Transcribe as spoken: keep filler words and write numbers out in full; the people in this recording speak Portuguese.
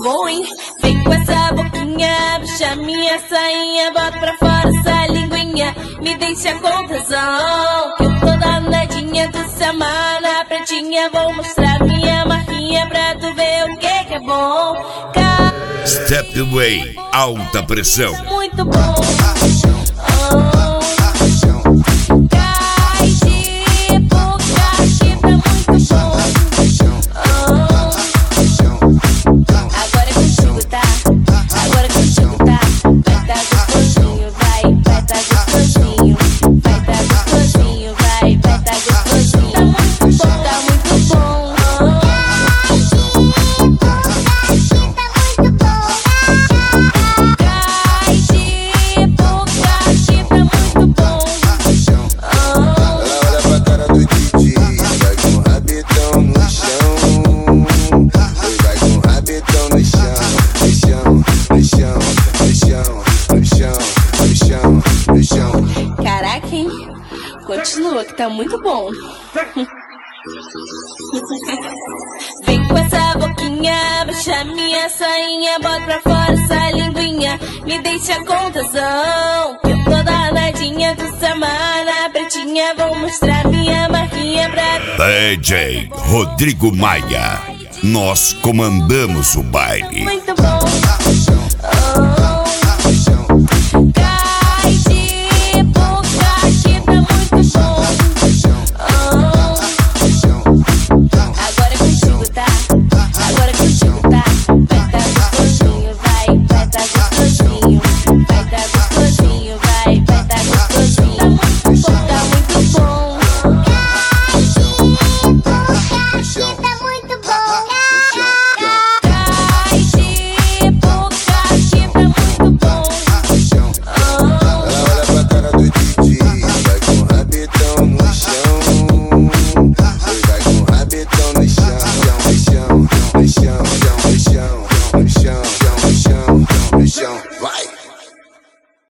bom, hein? Vem com essa boquinha, puxa minha sainha, bota pra fora essa linguinha, me deixa com tesão, que eu tô danadinha, tu se amar na pretinha, vou mostrar minha marquinha pra tu ver o que que é bom. Ca... Stepway, alta pressão. Muito bom. Oh. Caraca, hein? Continua que tá muito bom. Vem com essa boquinha, baixa minha sainha, bota pra fora essa linguinha, me deixa com tesão, que eu tô danadinha, tu se amar na pretinha, vou mostrar minha marquinha pra... D J Rodrigo Maia, nós comandamos o baile. Muito bom. Oh.